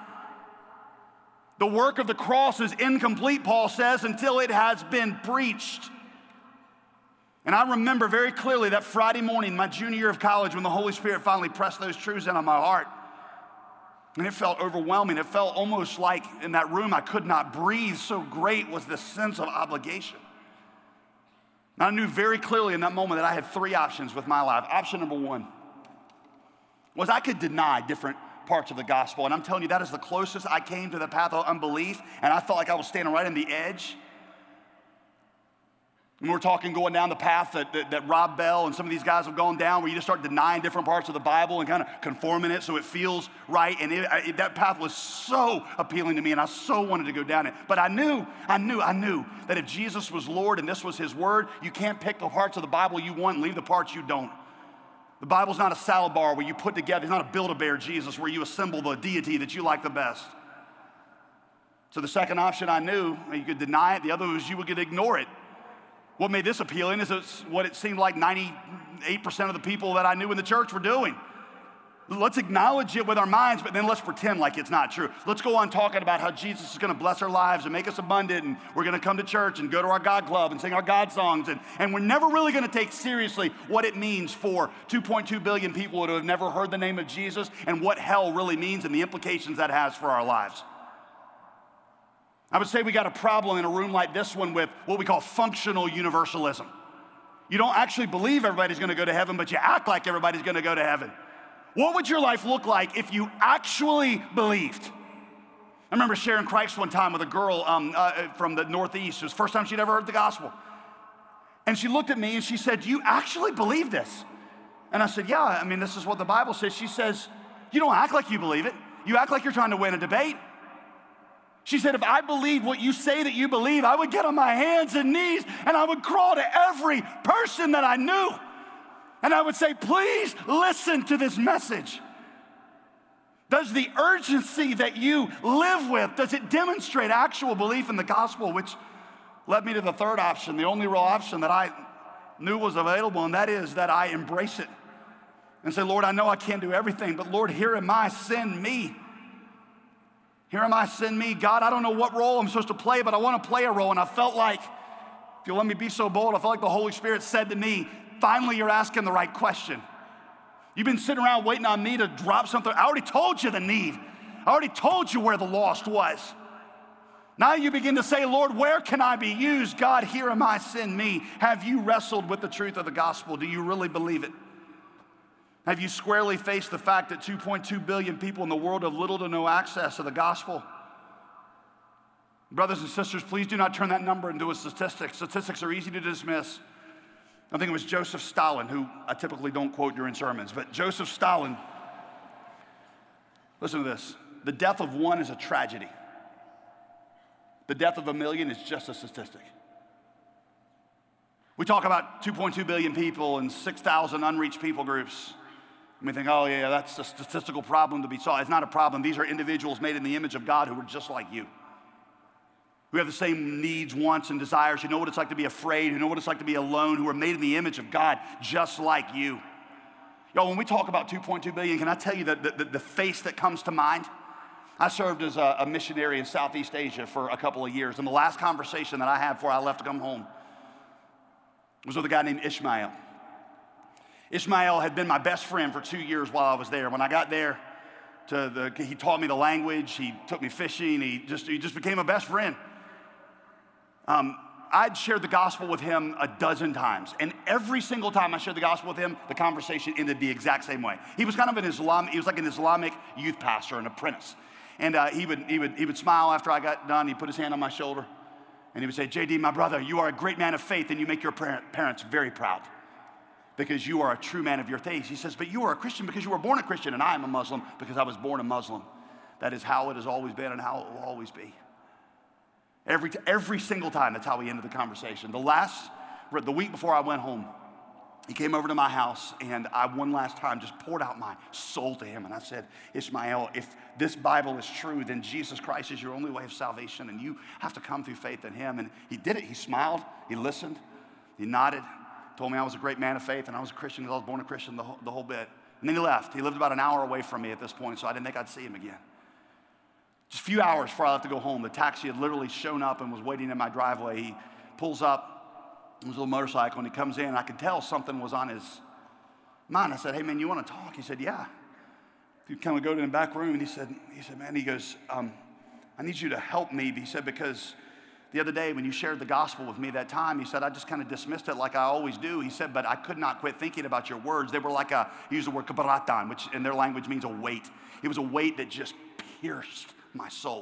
The work of the cross is incomplete, Paul says, until it has been preached. And I remember very clearly that Friday morning, my junior year of college, when the Holy Spirit finally pressed those truths in on my heart. And it felt overwhelming. It felt almost like in that room I could not breathe. So great was this sense of obligation. And I knew very clearly in that moment that I had three options with my life. Option number one was I could deny different parts of the gospel. And I'm telling you, that is the closest I came to the path of unbelief. And I felt like I was standing right on the edge. And we're talking going down the path that, that, that Rob Bell and some of these guys have gone down, where you just start denying different parts of the Bible and kind of conforming it so it feels right. And it, it, that path was so appealing to me, and I so wanted to go down it. But I knew, I knew, I knew that if Jesus was Lord and this was his word, you can't pick the parts of the Bible you want and leave the parts you don't. The Bible's not a salad bar where you put together, it's not a Build-A-Bear Jesus where you assemble the deity that you like the best. So the second option I knew, you could deny it. The other was you could ignore it. What made this appealing is it's what it seemed like ninety-eight percent of the people that I knew in the church were doing. Let's acknowledge it with our minds, but then let's pretend like it's not true. Let's go on talking about how Jesus is going to bless our lives and make us abundant, and we're going to come to church and go to our God club and sing our God songs, and, and we're never really going to take seriously what it means for two point two billion people who have never heard the name of Jesus and what hell really means and the implications that has for our lives. I would say we got a problem in a room like this one with what we call functional universalism. You don't actually believe everybody's going to go to heaven, but you act like everybody's going to go to heaven. What would your life look like if you actually believed? I remember sharing Christ one time with a girl um, uh, from the Northeast. It was the first time she'd ever heard the gospel. And she looked at me and she said, "Do you actually believe this?" And I said, "Yeah, I mean, this is what the Bible says." She says, "You don't act like you believe it. You act like you're trying to win a debate." She said, "If I believed what you say that you believe, I would get on my hands and knees and I would crawl to every person that I knew. And I would say, please listen to this message. Does the urgency that you live with, does it demonstrate actual belief in the gospel?" Which led me to the third option, the only real option that I knew was available, and that is that I embrace it and say, "Lord, I know I can't do everything, but Lord, here am I, send me. Here am I, send me. God, I don't know what role I'm supposed to play, but I want to play a role." And I felt like, if you'll let me be so bold, I felt like the Holy Spirit said to me, "Finally, you're asking the right question. You've been sitting around waiting on me to drop something. I already told you the need. I already told you where the lost was. Now you begin to say, Lord, where can I be used? God, here am I, send me." Have you wrestled with the truth of the gospel? Do you really believe it? Have you squarely faced the fact that two point two billion people in the world have little to no access to the gospel? Brothers and sisters, please do not turn that number into a statistic. Statistics are easy to dismiss. I think it was Joseph Stalin, who I typically don't quote during sermons, but Joseph Stalin, listen to this. The death of one is a tragedy. The death of a million is just a statistic. We talk about two point two billion people and six thousand unreached people groups. And we think, oh yeah, that's a statistical problem to be solved. It's not a problem. These are individuals made in the image of God who are just like you. Who have the same needs, wants, and desires, who know what it's like to be afraid, who know what it's like to be alone, who are made in the image of God just like you. Y'all, when we talk about two point two billion, can I tell you that the, the, the face that comes to mind? I served as a, a missionary in Southeast Asia for a couple of years, and the last conversation that I had before I left to come home was with a guy named Ishmael. Ishmael had been my best friend for two years while I was there. When I got there, to the, he taught me the language, he took me fishing, he just, he just became a best friend. Um, I'd shared the gospel with him a dozen times, and every single time I shared the gospel with him, the conversation ended the exact same way. He was kind of an Islam, he was like an Islamic youth pastor, an apprentice. And uh, he, would, he, would, he would smile after I got done, he'd put his hand on my shoulder, and he would say, "J D, my brother, you are a great man of faith, and you make your parents very proud, because you are a true man of your faith." He says, "But you are a Christian because you were born a Christian, and I am a Muslim because I was born a Muslim. That is how it has always been and how it will always be." Every, every single time, that's how we ended the conversation. The last, the week before I went home, he came over to my house, and I one last time just poured out my soul to him. And I said, "Ishmael, if this Bible is true, then Jesus Christ is your only way of salvation, and you have to come through faith in him." And he did it. He smiled. He listened. He nodded. Told me I was a great man of faith, and I was a Christian because I was born a Christian, the whole, the whole bit. And then he left. He lived about an hour away from me at this point, so I didn't think I'd see him again. Just a few hours before I left to go home, the taxi had literally shown up and was waiting in my driveway. He pulls up, it was a little motorcycle, and he comes in. I could tell something was on his mind. I said, "Hey, man, you want to talk?" He said, "Yeah." He kind of go to the back room, and he said, he said, "Man," he goes, um, "I need you to help me." He said, "Because the other day when you shared the gospel with me that time," he said, "I just kind of dismissed it like I always do." He said, "But I could not quit thinking about your words. They were like a," he used the word kabaratan, which in their language means a weight. It was a weight that just pierced my soul.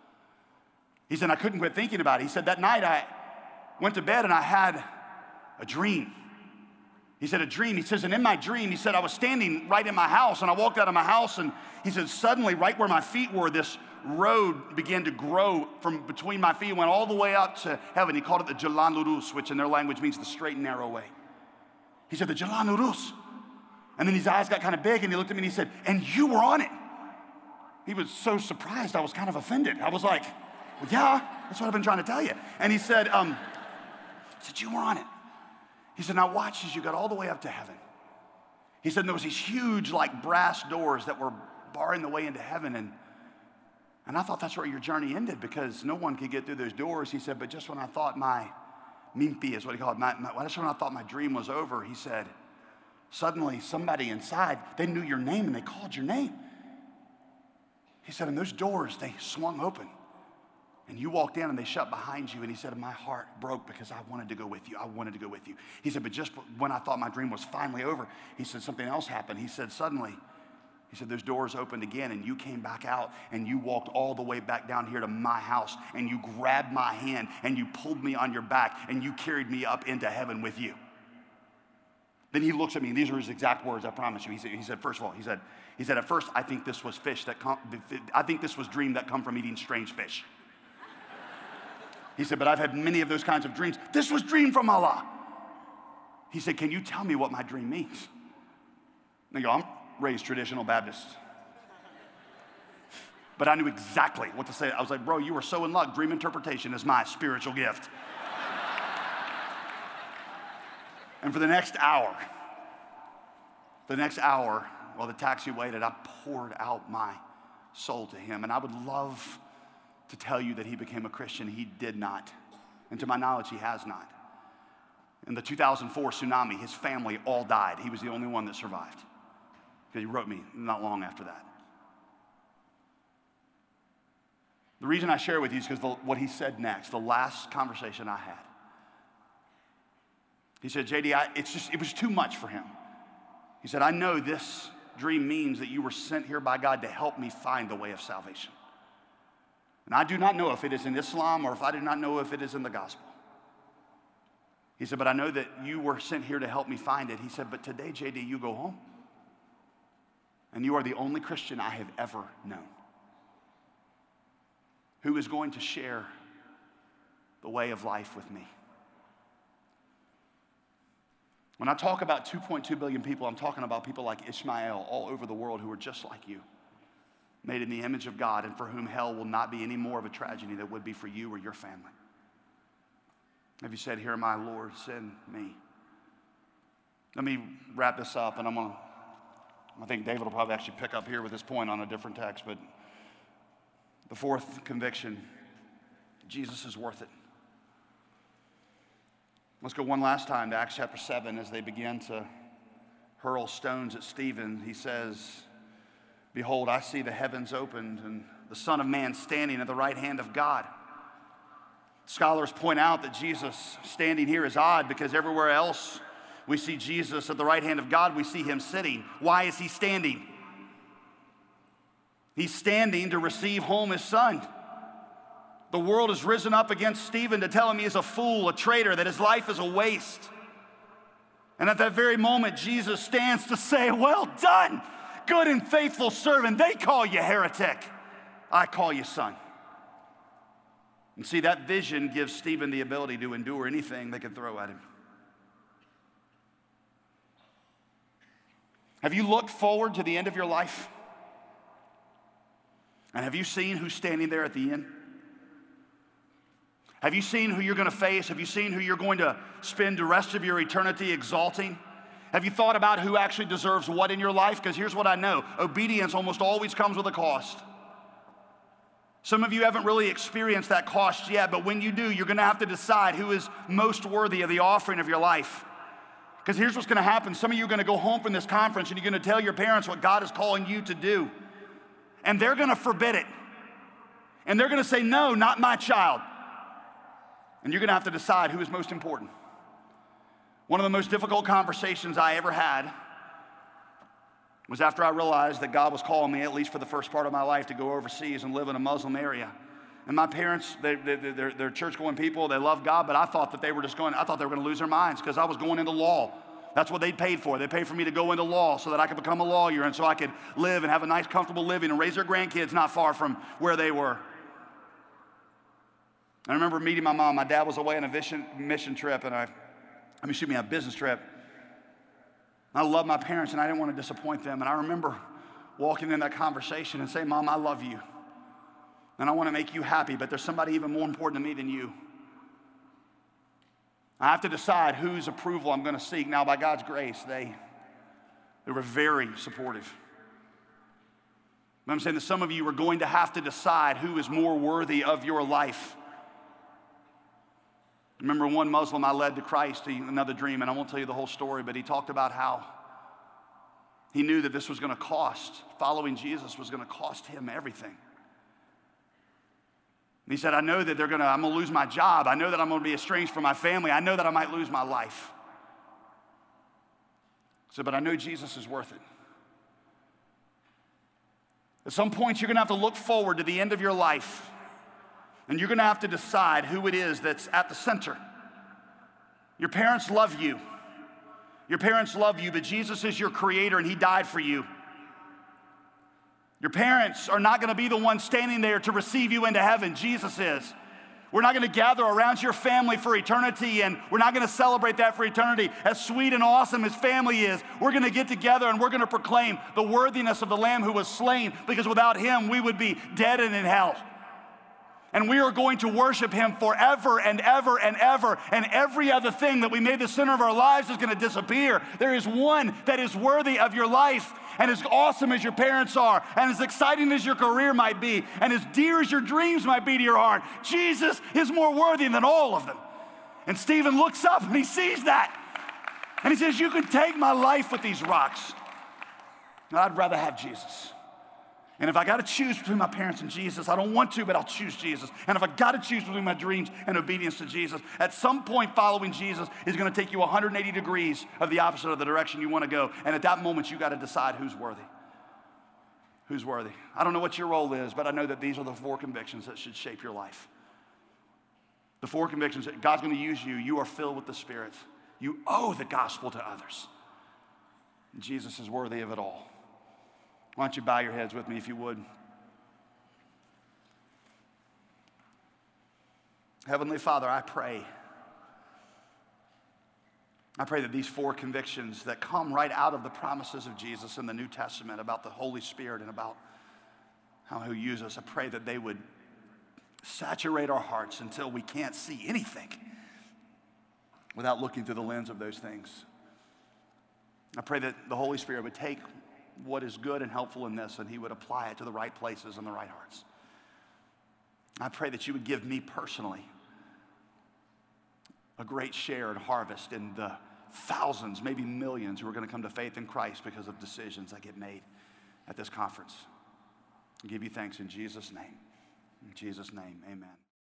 He said, "I couldn't quit thinking about it." He said, "That night I went to bed and I had a dream." He said, "A dream." He says, "And in my dream," he said, "I was standing right in my house, and I walked out of my house, and," he said, "suddenly right where my feet were, this road began to grow from between my feet, went all the way up to heaven." He called it the Jalan Lurus, which in their language means the straight and narrow way. He said, "The Jalan Lurus." And then his eyes got kind of big, and he looked at me and he said, and you were on it. He was so surprised, I was kind of offended. I was like, well, yeah, that's what I've been trying to tell you. And he said, um, he said, you were on it. He said, now watch as you got all the way up to heaven. He said, there was these huge like brass doors that were barring the way into heaven. And, and I thought that's where your journey ended because no one could get through those doors. He said, but just when I thought my mimpi is what he called it, my, my, just when I thought my dream was over, he said, suddenly somebody inside, they knew your name and they called your name. He said, and those doors, they swung open. And you walked in and they shut behind you. And he said, my heart broke because I wanted to go with you. I wanted to go with you. He said, but just when I thought my dream was finally over, he said, something else happened. He said, suddenly, he said, those doors opened again and you came back out and you walked all the way back down here to my house and you grabbed my hand and you pulled me on your back and you carried me up into heaven with you. Then he looks at me, and these are his exact words, I promise you. He said, he said first of all, he said, he said, at first, I think this was fish that come, I think this was dream that come from eating strange fish. He said, but I've had many of those kinds of dreams. This was dream from Allah. He said, can you tell me what my dream means? And I go, I'm raised traditional Baptist. But I knew exactly what to say. I was like, bro, you were so in luck. Dream interpretation is my spiritual gift. And for the next hour, for the next hour, while the taxi waited, I poured out my soul to him. And I would love to tell you that he became a Christian. He did not. And to my knowledge, he has not. In the two thousand four tsunami, his family all died. He was the only one that survived. Because he wrote me not long after that. The reason I share with you is because what he said next, the last conversation I had. He said, J D, I, it's just, it was too much for him. He said, I know this dream means that you were sent here by God to help me find the way of salvation. And I do not know if it is in Islam or if I do not know if it is in the gospel. He said, but I know that you were sent here to help me find it. He said, but today, J D, you go home. And you are the only Christian I have ever known who is going to share the way of life with me. When I talk about two point two billion people, I'm talking about people like Ishmael all over the world who are just like you, made in the image of God, and for whom hell will not be any more of a tragedy than it would be for you or your family. Have you said, here, my Lord, send me? Let me wrap this up, and I'm going to, I think David will probably actually pick up here with this point on a different text, but the fourth conviction, Jesus is worth it. Let's go one last time to Acts chapter seven as they begin to hurl stones at Stephen. He says, behold, I see the heavens opened and the Son of Man standing at the right hand of God. Scholars point out that Jesus standing here is odd because everywhere else we see Jesus at the right hand of God, we see him sitting. Why is he standing? He's standing to receive home his son. The world has risen up against Stephen to tell him he is a fool, a traitor, that his life is a waste. And at that very moment, Jesus stands to say, well done, good and faithful servant. They call you heretic. I call you son. And see, that vision gives Stephen the ability to endure anything they can throw at him. Have you looked forward to the end of your life? And have you seen who's standing there at the end? Have you seen who you're going to face? Have you seen who you're going to spend the rest of your eternity exalting? Have you thought about who actually deserves what in your life? Because here's what I know. Obedience almost always comes with a cost. Some of you haven't really experienced that cost yet, but when you do, you're going to have to decide who is most worthy of the offering of your life. Because here's what's going to happen. Some of you are going to go home from this conference and you're going to tell your parents what God is calling you to do. And they're going to forbid it. And they're going to say, no, not my child. And you're going to have to decide who is most important. One of the most difficult conversations I ever had was after I realized that God was calling me, at least for the first part of my life, to go overseas and live in a Muslim area. And my parents, they, they, they're, they're church-going people, they love God, but I thought that they were just going, I thought they were going to lose their minds because I was going into law. That's what they paid for. They paid for me to go into law so that I could become a lawyer and so I could live and have a nice, comfortable living and raise their grandkids not far from where they were. I remember meeting my mom. My dad was away on a mission, mission trip, and I, I mean, excuse me, a business trip. I love my parents, and I didn't want to disappoint them. And I remember walking in that conversation and saying, Mom, I love you. And I want to make you happy, but there's somebody even more important to me than you. I have to decide whose approval I'm going to seek. Now, by God's grace, they, they were very supportive. But I'm saying that some of you are going to have to decide who is more worthy of your life. I remember one Muslim I led to Christ, he, another dream, and I won't tell you the whole story, but he talked about how he knew that this was going to cost, following Jesus was going to cost him everything. And he said, I know that they're gonna, I'm gonna lose my job. I know that I'm gonna be estranged from my family. I know that I might lose my life. He said, but I know Jesus is worth it. At some point, you're gonna have to look forward to the end of your life, and you're gonna have to decide who it is that's at the center. Your parents love you. Your parents love you, but Jesus is your creator, and he died for you. Your parents are not going to be the ones standing there to receive you into heaven. Jesus is. We're not going to gather around your family for eternity, and we're not going to celebrate that for eternity. As sweet and awesome as family is, we're going to get together and we're going to proclaim the worthiness of the Lamb who was slain, because without him, we would be dead and in hell. And we are going to worship him forever and ever and ever, and every other thing that we made the center of our lives is going to disappear. There is one that is worthy of your life, and as awesome as your parents are, and as exciting as your career might be, and as dear as your dreams might be to your heart, Jesus is more worthy than all of them. And Stephen looks up and he sees that, and he says, you can take my life with these rocks, and I'd rather have Jesus. And if I got to choose between my parents and Jesus, I don't want to, but I'll choose Jesus. And if I got to choose between my dreams and obedience to Jesus, at some point following Jesus is going to take you one hundred eighty degrees of the opposite of the direction you want to go. And at that moment, you got to decide who's worthy. Who's worthy? I don't know what your role is, but I know that these are the four convictions that should shape your life. The four convictions that God's going to use you. You are filled with the Spirit. You owe the gospel to others. And Jesus is worthy of it all. Why don't you bow your heads with me if you would. Heavenly Father, I pray. I pray that these four convictions that come right out of the promises of Jesus in the New Testament about the Holy Spirit and about how he'll use us, I pray that they would saturate our hearts until we can't see anything without looking through the lens of those things. I pray that the Holy Spirit would take what is good and helpful in this, and he would apply it to the right places and the right hearts. I pray that you would give me personally a great share and harvest in the thousands, maybe millions, who are going to come to faith in Christ because of decisions that get made at this conference. I give you thanks in Jesus' name. In Jesus' name, amen.